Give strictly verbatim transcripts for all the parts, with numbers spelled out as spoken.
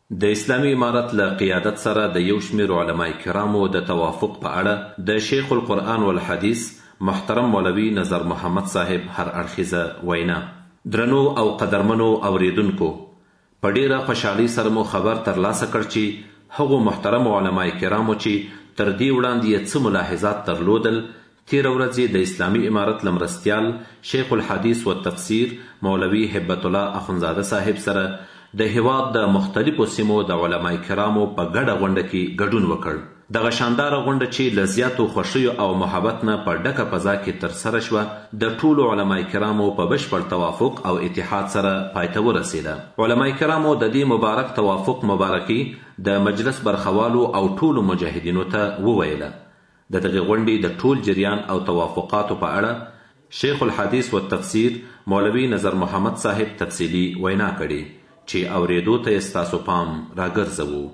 د اسلامي امارت له قیادت سره د یو شمیر علماء کرامو د توافق په اړه د شیخ القرآن والحدیث محترم مولوي نظر محمد صاحب هر اړخیزه وینا. درنو او قدرمنو اوریدونکو، په ډیره خوشحالۍ سره مو خبر ترلاسه کړ چې هغو محترم علماء کرامو چې تر دې وړاندې یې څه ملاحظات درلودل، تیره ورځ د اسلامي امارت له مرستیال شیخ الحدیث والتفسیر مولوي هبت الله اخندزاده صاحب سره د هیواد د مختلفو سیمو د علماء کرامو په ګډه غونډه کې ګډون وکړ. دغه شانداره غونډه چې له زیاتو خوښیو او محبت نه په ډکه فضا کې ترسره شوه، د ټولو علماء کرامو په بشپړ توافق او اتحاد سره پای ته ورسېده. علماء کرامو د دې مبارک توافق مبارکي د مجلس برخوالو او ټولو مجاهدینو ته وویله. د دغې غونډې د ټول جریان او توافقاتو په اړه شیخ الحدیث والتفسیر مولوي نظر محمد صاحب تفصیلي وینا کړې چې اوریدو ته یې ستاسو پام راګرځوو.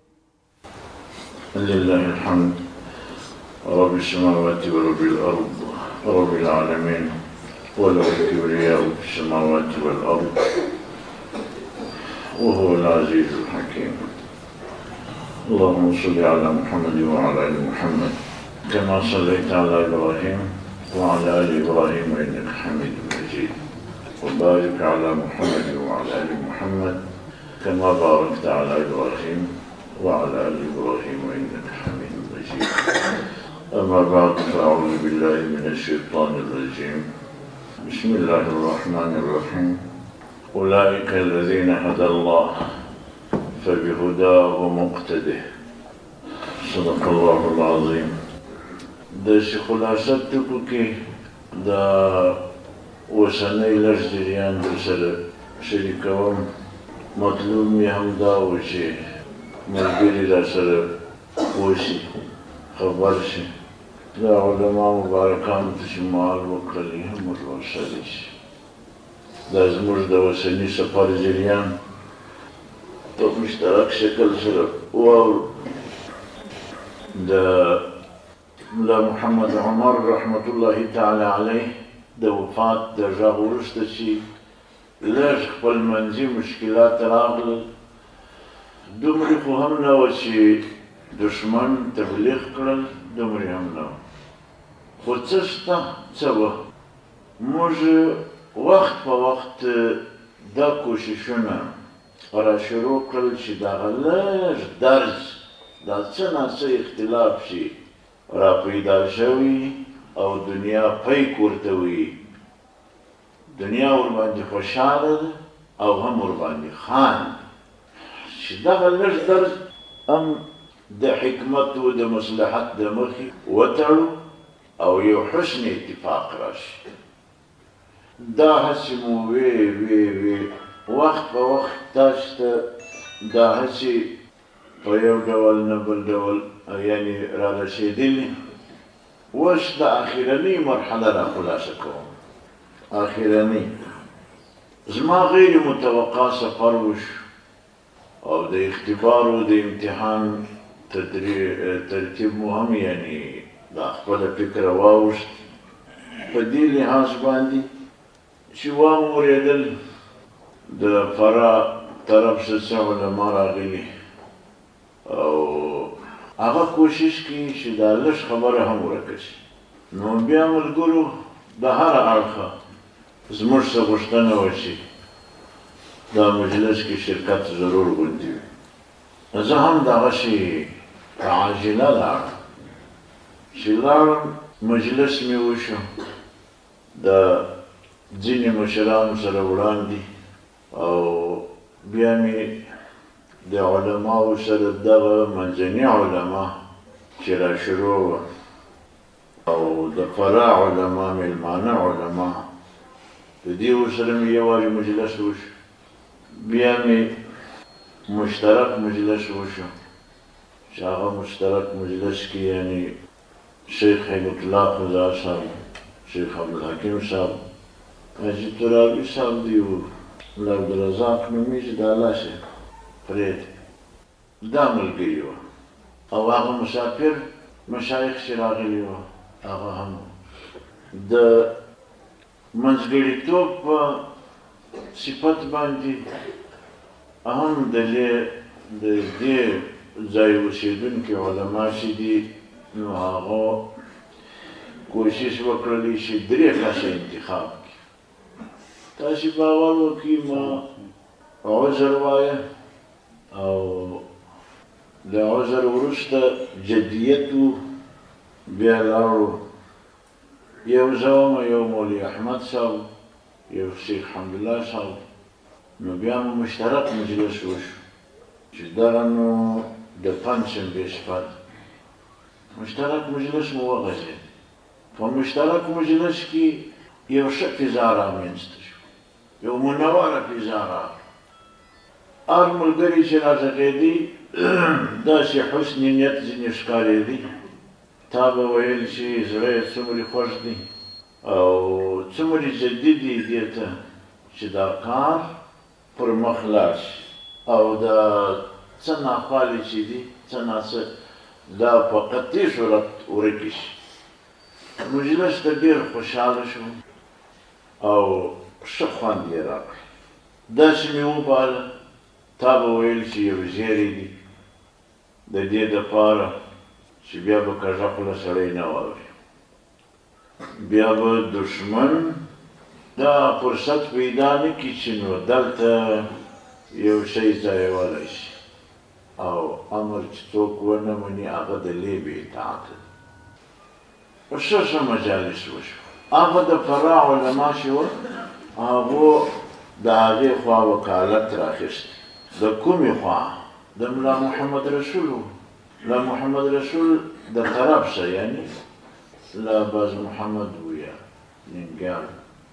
لله الحمد رب السماوات ورب الأرض رب العالمين وله الكبرياء في السماوات والأرض وهو العزيز الحكيم. اللهم صل على محمد وعلى آل محمد كما صليت على إبراهيم وعلى آل إبراهيم إنك حميد مجيد، وبارك على محمد وعلى آل محمد كما باركت على إبراهيم وعلى آل إبراهيم إنك حميد مجيد. أما بعد، فأعوذ بالله من الشيطان الرجيم. بسم الله الرحمن الرحيم. أولئك الذين هدى الله فبهداه مقتده. صدق الله العظيم. د خلاصت ټکو کې د اوسنی لږ جریان در سره شریکوم. مطلوب مې هم دا و چې ملګري را سره پوه شي، خبر شي، د علما مبارکانو ته چې مال وکړل هم ورسره شي. دا زموږ د اوسني سفر جریان په مشترک شکل سره واورو. د ملا محمد عمر رحمت الله تعالی علیه د وفات د غږ وروسته چې لږ خپل منځي مشکلات راغلل، دومره خو هم نه وه چې دښمن تبلیغ کړل، دومره هم نه وه. خو څه شته، څه وه، موږ وخت په وخت دا کوششونه را شروع کړل چې دغه لږ درز، دا څه ناڅه اختلاف شي را پیدا شوي او دنیا پیک ورته وي، دنیا ورباندې خوشحاله ده او هم ورباندې خاندي، چې دغه لږ درز هم د حکمت و د مصلحت د مخې وتړو او یو حسن اتفاق راشي. دا هسې مو وی وی وی وخت په وخت تاسو ته دا هسې په یو ډول نه بل ډول یعنی را رسېدلي. اوس د اخرنۍ مرحله را خلاصه کوم. اخرنۍ زما غیر متوقع سفر وشو او د اختبار و د امتحان ترتیب مو هم یعنی دا خپله فکره واوښت په دې لحاظ باندې چې وام اورېدل د فراه طرف څخه علما راغلي او هغه کوشش کوي چې دا لږ خبره هم ورکه شي. نو بیا ملګرو د هر اړخه زموږ څه غوښتنه وه چې دا مجلس کې شرکت ضرور غوندې وي. زه هم دغسې په عاجله لاړم، چې لاړم مجلس مې وشو، د ځینې مشرانو سره وړاندې، او بیا مې د علماو سره دغه منځني علما چې را شروع وه او د فراه علما، میلمانه علما، د دې ورسره مې یوازې مجلس وشو. بیا مې مشترک مجلس وشو چې هغه مشترک مجلس کې یعنی شیخ هیبت الله اخندزاده صاحب، شیخ عبدالحکیم صاحب، حاجي ترابي صاحب دی، ملا عبدالرزاق نومیږي، د الله صاحب فرید، دا ملګري وه، او هغه مسافر مشایخ چې راغلي وه هغه هم د منځګړیتوب په صفت باندې هم د دې د دې ځای اوسېدونکي علما چې دي نو هغه کوشش وکړلی چې درې کسه انتخاب کړي. تاسې باور وکړئ ما عذر وایه او د عذر وروسته جدیت و بیا لاړو یو زه وم یو مولوي احمد صاحب یو شیخ حمدالله صاحب نو بیا مو مشترک مجلس وشو چې دغه نو د پنجشنبې شپه ده مشترک مجلس مو وغځېد. په مشترک مجلس کې یو ښه فضا رامنځته شو یو منوره فضا راغله. هر ملګري چې راغږېدي داسې حسن نیت ځینې ښکارېدي تا به ویل چې زړه یې څومره خوښ دی او څومره جدي دی دې ته چې دا کار پر مخ لاړ شي او دا څه ناخوالې چې دي څه ناڅه دا په قطعي صورت ورکې شي. مجلس ته ډېر خوشحاله شو او ښه خوند یې راکړ. داسې مې وباله تا به ویل چې یو زیری دی د دې دپاره چې بیا به کږه خوله سړی نه واوري بیا به دښمن دا فرصت پیدا نه کړي چې نو دلته یو شی ځایولی شي او امر چې څوک ونه مني هغه د لیبې اطاعت دی. ښه ښه مجالس وشو. هغه د فراه علما چې وه هغو د هغې خوا وکالت راخیست. د کومې خوا؟ د ملا محمد رسول و. ملا محمد رسول د طرف څه یعنې لا باز محمد و یا ننګیال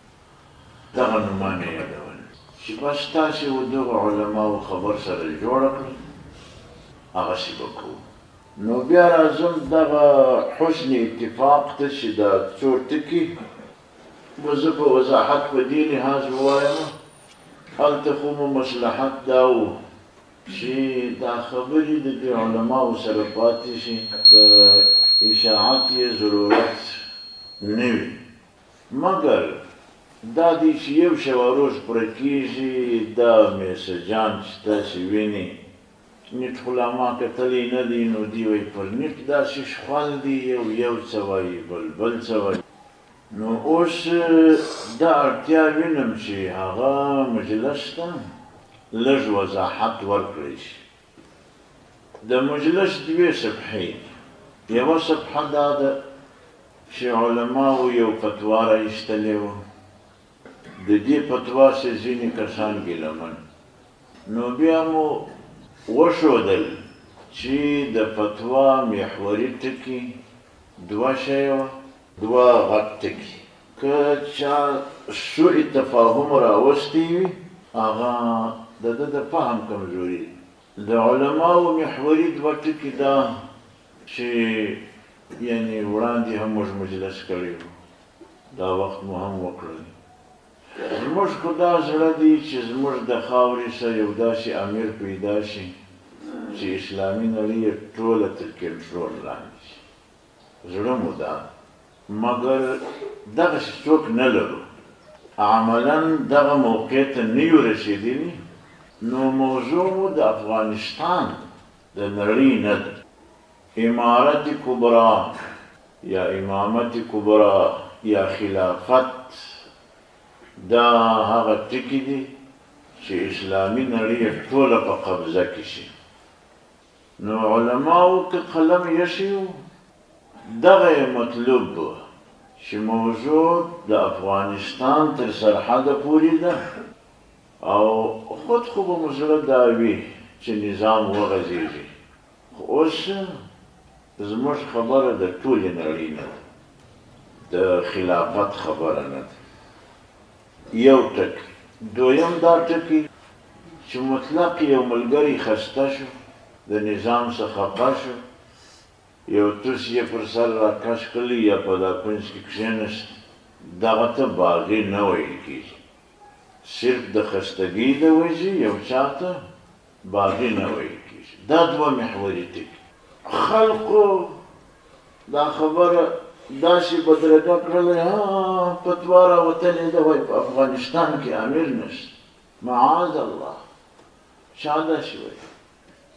دغه نومان یې یادول چې بس تاسې و دغو علماو خبر سره جوړه کړئ هغسې به کوو. نو بیا راځم دغه حسن اتفاق ته چې دا څو ټکي به زه په وضاحت په دې لحاظ ووایم هلته خو مو مصلحت دا و چې دا خبرې د دې علماو سره پاتې شي د اشاعت یې ضرورت نه وي مګر دا دی چې یو شوه روز پوره کېږي دا میسجان چې تاسې وینئ نیټ خو لا ما کتلی نه دی نو دی وایي پر نیټ داسې شخوال دی یو یو څه وایي بل بل څه وایي. نو اوس دا اړتیا وینم چې هغه مجلس ته لږ وضاحت ورکړی شي. د مجلس دوې صفحې یوه صفحه دا ده چې علماو یو فتوا راایستلې وه د دې فتوا څخه ځینې کسان ګیلمن نو بیا مو وښودل چې د فتوا محوري ټکي دوه شی وه دوه غټ ټکي که چا سوء تفاهم راوستی وي هغه د ده د فهم کمزوري دی. د علماو محوري دوه ټکي دا چې یعنې وړاندې هم موږ مجلس کړی وو دا وخت مو هم وکړلی. زموږ خو دا زړه دی چې زموږ د خاورې سره یو داسې امیر پیدا شي چې اسلامي نړۍ یې ټوله تر کنټرول لاندې شي. زړه مو دا مګر دغسې څوک نه لرو عملا دغه موقع ته نه یو رسېدلي نو موضوع مو د افغانستان د نړۍ نه ده. امارت کبرا یا امامت کبرا یا خلافت دا هغه ټکي دي چې اسلامي نړۍ یې ټوله په قبضه کې شي. نو علماو که قلم یشي دغه یې مطلوب و چې موضوع د افغانستان تر سرحده پورې ده او خود خو به مو زړه دا وي چې نظام وغځېږي خو اوس زموږ خبره د ټولې نړۍ نه ده د خلافت خبره نه ده. یو ټکی. دویم دا ټکی چې مطلق یو ملګری خسته شو د نظام څخه خفه شو یو توس یې پر سر راکش کړي یا په دا کونج کې کښېنست دغه ته باغي نه ویل کېږي صرف د خستګۍ د وجې یو چا ته باغي نه ویل کېږي. دا دوه محوري ټکي. خلقو دا خبره داسې بدرګه کړلی ها فتوا راوتلې ده وایي په افغانستان کې امیر نشته معاذ الله چا داسې وایي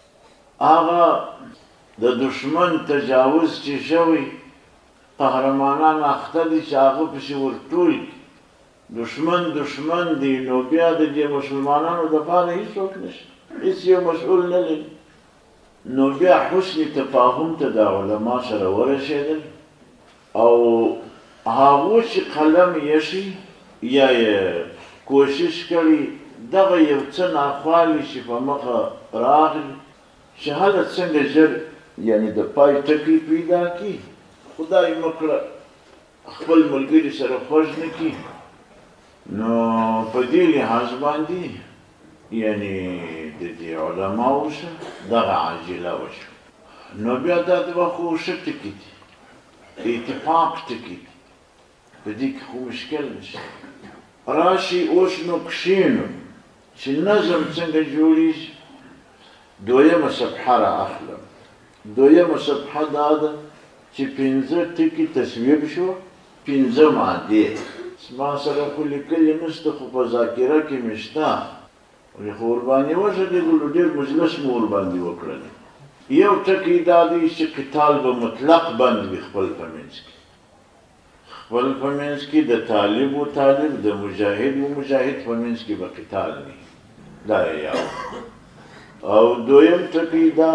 هغه د دشمن تجاوز چې شوی قهرمانان اخته دي چې هغه پسې ورټول دشمن دشمن دی نو بیا د دې مسلمانانو دپاره هېڅوک نشته هېڅ یو مسؤل نه لري نو بیا حسن تفاهم ته د علما سره ورسېدل او هغو چې قلم یشي یا یې کوشش کړي دغه یو څه ناخوالي چې په مخه راغلي چې هله څنګه ژر یعنې د پای ټکی پیدا کړي خدای مکړه خپل ملګري سره خوږ نه کړي نو په دې لحاظ باندې یعنې د دې علماو سره دغه عاجله وشوه نو بیا دا دوه خو ښه ټکي دي اتفاق ټکي دي په دې کې خو مشکل نشته راشي اوس نو کښېنو چې نظم څنګه جوړېږي دویمه صفحه را اخلم دویمه صفحه دا ده چې پنځه ټکي تصویب شو پنځه مادې ما سره خو لیکلي نشته خو په ذاکره کې مې شته خو ورباندې وغږېدلو ډېر مجلس مو ورباندې وکړلی یو ټکی دا دی چې قتال به مطلق بند وي خپل په منځ کې خپل په منځ کې د طالب و طالب د مجاهد و مجاهد په منځ کې به قتال نه دا یو او دویم ټکی دا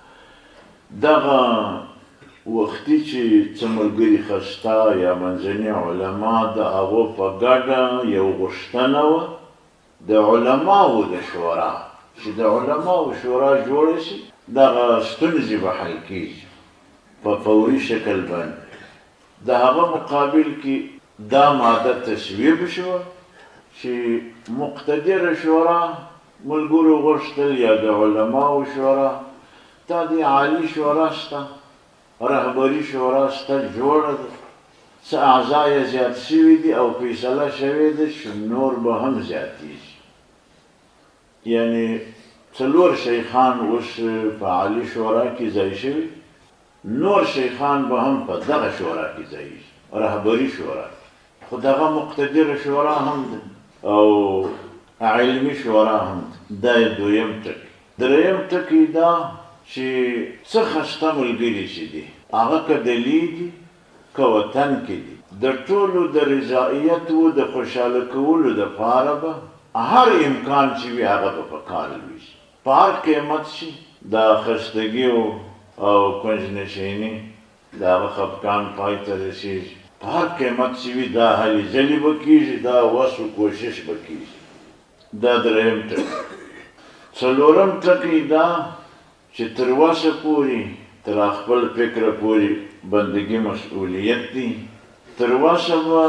دغه وختي چې څه ملګري خسته یا منځني علما د هغو په ګډه یو غوښتنه وه د علماو د شورا چې د علماو شورا جوړه شي دغه ستونزې به حل کېږي په فوري شکل باندې د هغه مقابل کې دا ماده تصویب شوه چې مقتدره شورا ملګرو غوښتل یا د علماو شورا دا د عالي شورا شته رهبري شورا شته جوړه ده څه اعضا یې زیات شوي دي او فیصله شوې ده چې نور به هم زیاتېږي یعنې څلور شیخان اوس په عالي شورا کې ځای شوي نور شیخان به هم په دغه شورا کې ځای شي رهبري شورا خو دغه مقتدره شورا هم ده او علمي شورا هم ده دا یې دویم ټکی دریم ټکی دا چې څه خسته ملګري چې دي هغه که دلي دي که وطن کې دي د ټولو د رضایت و د خوشحاله کولو دپاره به هر امکان چې وي هغه به په کار وي په هر قیمت شي دا خستګي او کنجنشیني د هغه خفګان پای ته رسېږي په هر قیمت چې وي دا هلې ځلې به کېږي دا وس و کوشش به کېږي دا دریم ټکی څلورم ټکی دا چې تر وسه پورې تر خپل فکره پورې بندګي مسؤلیت دی تر وسه به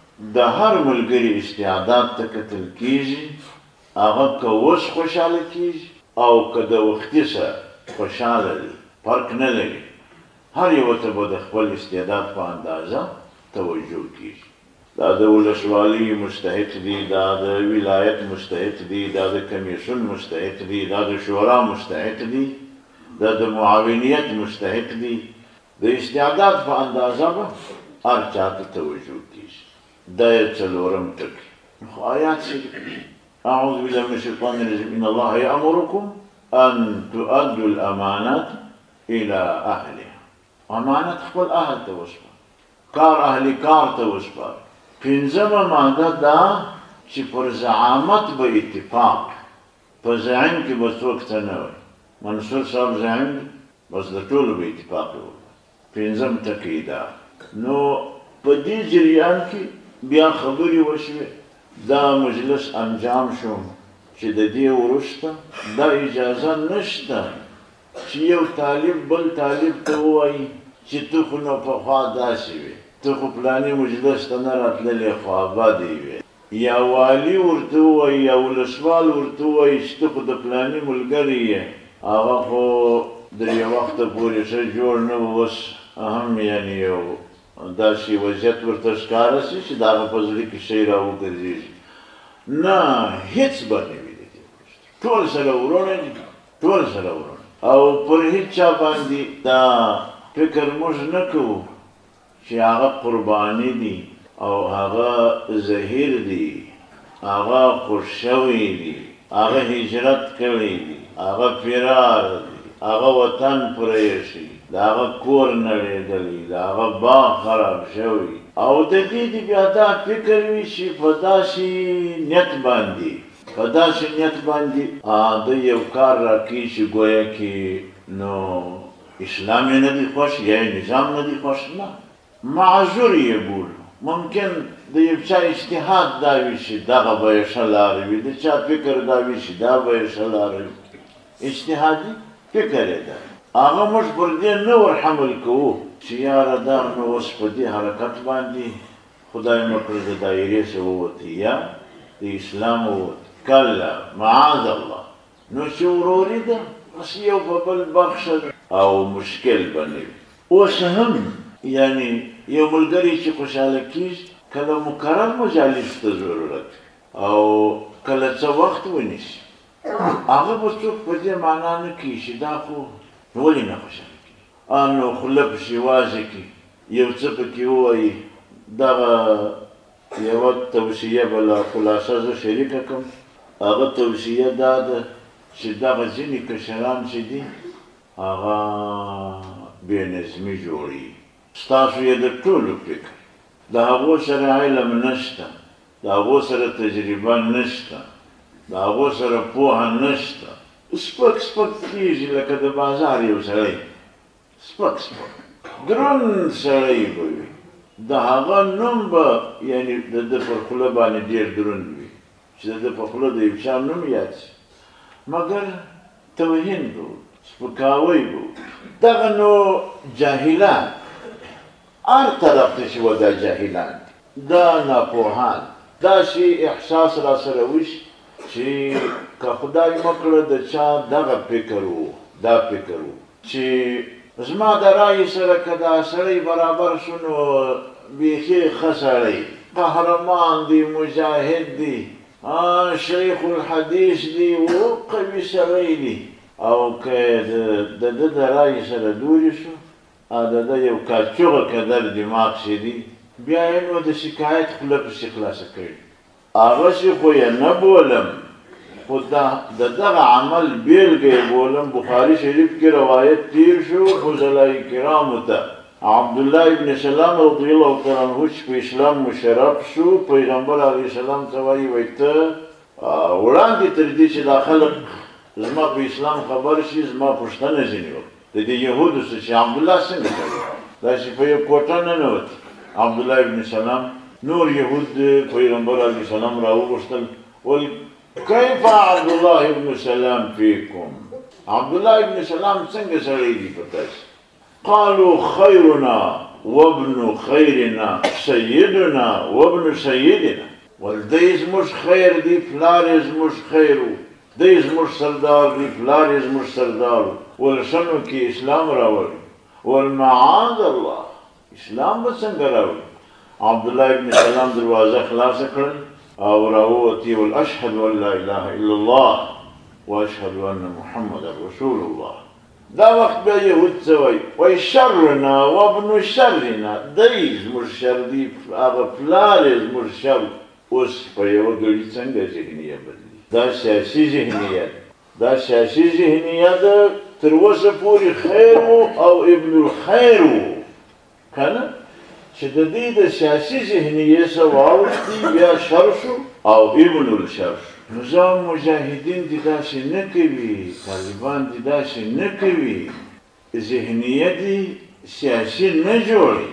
د هر ملګري استعداد ته کتل کېږي هغه که اوس خوشحاله کېږي او که د وختي سره خوشحاله دی فرق نه لري هر یو ته به د خپل استعداد په اندازه توجه کېږي دا د ولسوالي مستحق دي دا د ولایت مستحق دي دا د کمیسیون مستحق دي دا د شورا مستحق دي دا د معاونیت مستحق دي د استعداد په اندازه به هر چا ته توجه کېږي دا یې څلورم ټکی خو آیات شریف اعوذ بالله من الشیطان الرجیم ان الله یامرکم ان تؤدوا الامانات الى اهلها امانت خپل اهل ته وسپاره کار اهلي کار ته وسپاره پنځمه ماده دا چې پر زعامت به اتفاق په زعیم کې به څوک څه نه وایي منصور صاحب زعیم بس د ټولو به اتفاق وکړي پنځم ټکی دا نو په دې جریان کې بیا خبرې وشوې دا مجلس انجام شو چې د دې وروسته دا اجازه نشته چې یو طالب بل طالب ته ووایي چې ته خو نو پخوا داسې وې ته خو پلاني مجلس ته نه راتللې خو ابادې وې یا والي ورته ووایي یا ولسوال ورته ووایي چې ته خو د پلاني ملګری یې هغه خو درې وخته پورې ښه جوړ نه و اوس هم یعنې یو داسې وضعیت ورته ښکاره شي چې د هغه په زړه کې شی راوګرځېږي نه هېڅ به نه وي د دې وروسته ټول سره وروڼه دي ټول سره وروڼه او پر هېڅ چا باندې دا فکر موږ نه کوو چې هغه قرباني دي او هغه زهیر دي هغه خوش شوي دي هغه هجرت کړی دي هغه فرار دي هغه وطن پرېښی، د هغه کور نړېدلی، د هغه باغ خراب شوی، او د دې د بیا دا فکر وي چې په داسې نیت باندې په داسې نیت باندې د یو کار راکړي چې ګویا کې نو اسلام یې نه دی خوښ یا یې نظام نه دی خوښ. نه، معذور یې بولو. ممکن د یو چا اجتهاد دا وي چې دغه به یې ښه لاره وي، د چا فکر دا وي چې دا به یې ښه لاره وي، اجتهادي فکر یې ده. هغه موږ پر دې نه ور حمل کوو چې یاره دا نو اوس په دې حرکت باندې خدای مه کړه د دایرې څخه ووتی یا د اسلام ووت. کله معاذ الله. نو چې وروري ده بس یو په بل بخښه ده او مشکل به نه وي. اوس هم یعنی یو ملګری چې خوشحاله کېږي کله مقرر مجالسو ته ضرورت او کله څه وخت ونیسي، هغه به څوک په دې معنا نه کوي چې دا خو ولې نه خوشحاله کېږي، نو خوله پسې وازې کړي، یو څه پکې ووایي. دغه یوه توصیه به لا خلاصه زه شریکه کړم. هغه توصیه دا ده چې دغه ځینې کشران چې دي هغه بې نظمي جوړوي. ستاسو یې د ټولو فکر، د هغو سره علم نشته، د هغو سره تجربه نشته، د هغو سره پوهه نشته. سپک سپک کېږي لکه د بازار یو سړی، سپک سپک دروند سړی به وي، د هغه نوم به یعنې د ده پر خوله باندې ډېر دروند وي چې د ده په خوله د یو چا نوم یاد شي، مګر توهین به و، سپکاوی به و. دغه نو جاهلان هر طرف ته چې و دا جاهلان، دا ناپوهان، داسې احساس را سره وشي چې که خدای مه کړه د چا دغه فکر و، دا فکر و چې زما د رایې سره که دا سړی برابر شو نو بیخي ښه سړی، قهرمان دی، مجاهد دی، شیخ الحدیث دی، و قوي سړی دی. او که د ده د رایې سره دورې شو، د ده یو کاچوغه قدر دماغ چې دی، بیا یې نو د شکایت خوله پسې خلاصه کړي. هغسې خو یې نه بولم، خو د دغه عمل بیلګه یې بولم. بخاري شریف کې روایت تیر شو فضلای کرامو ته، عبدالله ابن سلام رضی الله تعالی عنه چې په اسلام مشرف شو، پیغمبر علیه السلام ته وایي وایي ته وړاندې تر دې چې دا خلک زما په اسلام خبر شي زما پوښتنه ځینې وکړي د دې یهودو څه چې عبدالله څنګه کوي، داسې په یو کوټه ننوت. عبدالله ابن سلام نور یهود پیغمبر علیه السلام راوغوښتل، ویل کیف عبدالله ابن سلام فیکم، عبدالله ابن سلام څنګه سړی دی په تاسې؟ قالوا خیرنا وابن خیرنا سیدنا وابن سیدنا. ول دی زموږ خیر دی، پلار یې زموږ خیر و، دی زموږ سردار دی، پلار یې زموږ سردار و. ول ښه نو کې اسلام راوړي. ول معاذ الله، اسلام به څنګه راوړي؟ عبدالله ابن سلام دروازه خلاصه کړل او راووتي، ول اشهد ان لا اله الا الله واشهد ان محمد رسول الله. دا وخت بیا یهود څه وایي؟ وایي شرنا وابن شرنا، دی زموږ شر دی، هغه پلار یې زموږ شر. اوس په یوه ګړي څنګه ذهنیت بدلي؟ دا سیاسي ذهنیت، دا سیاسي ذهنیت تر اوسه پورې خیر و او ابن الخیر و، که نه؟ چې د دې د سیاسي ذهنیې څه واوښتي بیا شر شو او ابن الشر شو. نظام مجاهدین دې داسې نه کوي، طالبان دې داسې نه کوي، ذهنیه دې سیاسي نه جوړي،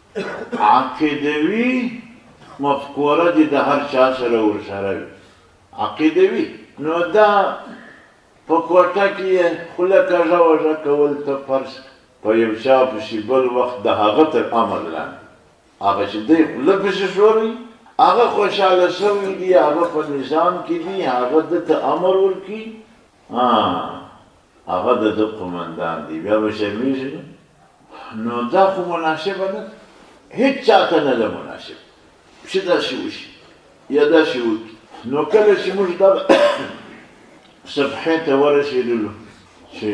عقیدوي مفکوره دې د هر چا سره ورسره وي، عقیدوي. نو دا په کوټه کې یې خوله کږه وږه کول ته فرض په یو چا پسې بل وخت د هغه تر امر لاندې، هغه چې دی خوله پسې شوروي، هغه خوشحاله شوي دي، هغه په نظام کې دي، هغه ده ته امر ورکړي، هغه د ده قمندان دی، بیا به شرمېږي نه؟ نو دا خو مناسبه نه ده، هېڅ چا ته نه ده مناسب چې داسې وشي یا داسې وکړي. نو کله چې موږ دغه صفحې ته ورسېدلو چې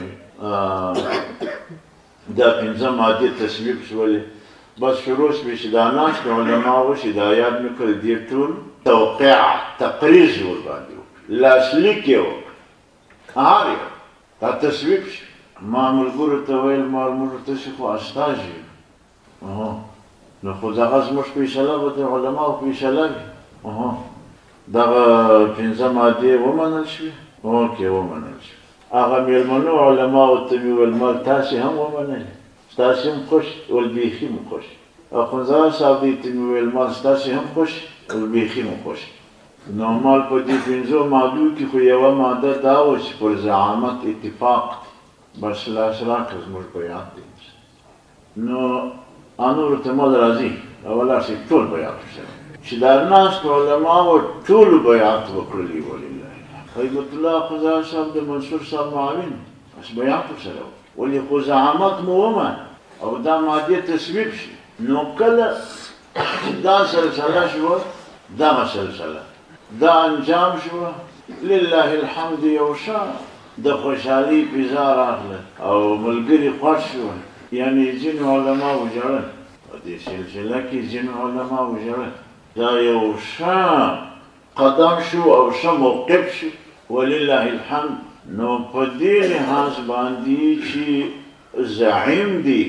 دا پنځه مادې تصویب شولې، بس شروع شوې چې دا ناست علما وو چې دا یاد مې کړل، دې ټول توقیع تقریض یې ورباندې وکړ، لاسلیک یې وکړ، هر یو دا تصویب شي. ما ملګرو ته ویل ما ملګرو تاسې خو استاذ یو، نو خو دغه زموږ فیصله به د علماو فیصله وي. دغه پنځه مادې ومنل شوې؟ اوکې ومنل شوې. هغه مېلمنو علماو ته مې ویل مال تاسې هم ومنلې؟ ستاسې هم خوښ؟ ول بیخي مو خوښ. اخندزاده صاحب دې ته مې ویل مال ستاسې هم خوښ؟ ول بیخي مو خوښ. نو مال په دې پنځو مادو کې خو یوه ماده دا وه چې پر زعامت اتفاق بس لاس راکړه زموږ بیعت دی. نو انورو ته مال راځي اولاسې ټول بیعت ورسره چې دا ناست علماو ټولو بیعت وکړلي ولله. هیبت الله اخندزاده صاحب د منصور صاحب معاون بس بیعت ورسره وکړي. ولې خو زعامت مو ومن او دا مادې تصویب شي. نو کله دا سلسله شوه دغه سلسله دا انجام شوه لله الحمد یو ښه د خوشحالي فضا راغله او ملګري خوښ شول. یعنې ځینو علماو ژړل په دې سلسله کې ځینو علماو ژړل. دا یو ښه قدم شو او ښه موقف شو ولله الحمد. نو په دې لحاظ باندې چې زعیم دی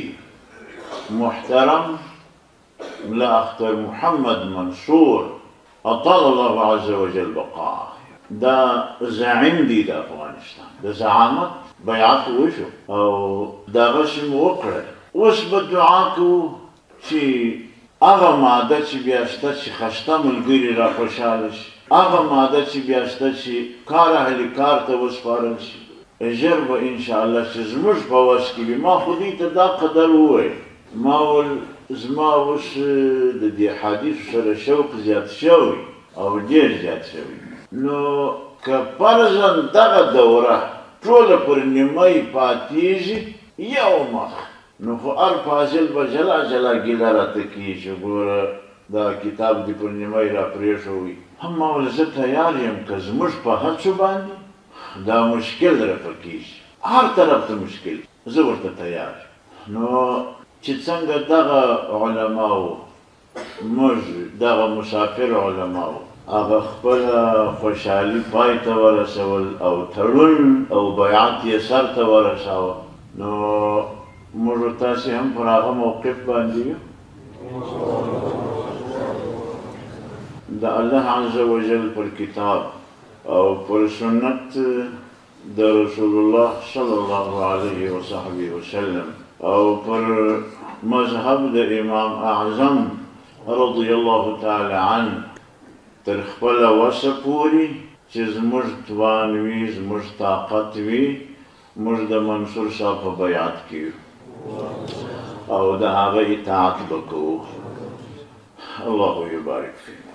محترم ملا اختر محمد منصور اطال الله عز وجل بقاءه دا زعیم دی د افغانستان د زعامت بیعت وشو او دغه شی مو وکړه. اوس به دعا کوو چې هغه ماده چې بیا شته چې خسته ملګري را خوشحاله شي، هغه ماده چې بیا شته چې کار اهل کار ته وسپارل شي، ژر به انشاءالله چې زموږ په وس کې وي. ما خو دوی ته دا قدر وویل، ما ول زما اوس د دې حدیثو سره شوق زیات شوی او ډېر زیات شوی. نو که فرضاً دغه دوره ټوله پر نیمۍ پاتېږي یو مخ، نو خو هر فاضل به جلا جلا ګیله راته کېږي چې ګوره دا کتاب دې پر نیمۍ را پرېښوی. هم ما ویل زه تیار یم که زموږ په هڅو باندې دا مشکل رفع کېږي، هر طرف ته مشکل زه ورته تیار یم. نو چې څنګه دغه علماو موږ دغه مسافر علماو هغه خپله خوشحالي پای ته ورسول او تړون او بیعت یې سر ته ورساوه، نو موږ تاسې هم پر هغه موقف باندې یو. د الله عز وجل پر کتاب او پر سنت د رسول الله صلی الله علیه وصحبه وسلم او پر مذهب د امام اعظم رضی الله تعالی عنه تر خپله وسه پورې چې زموږ توان وي، زموږ طاقت وي، موږ د منصور صاحب په بیعت کې یو او د هغه اطاعت به کوو. الله یبارک فیک.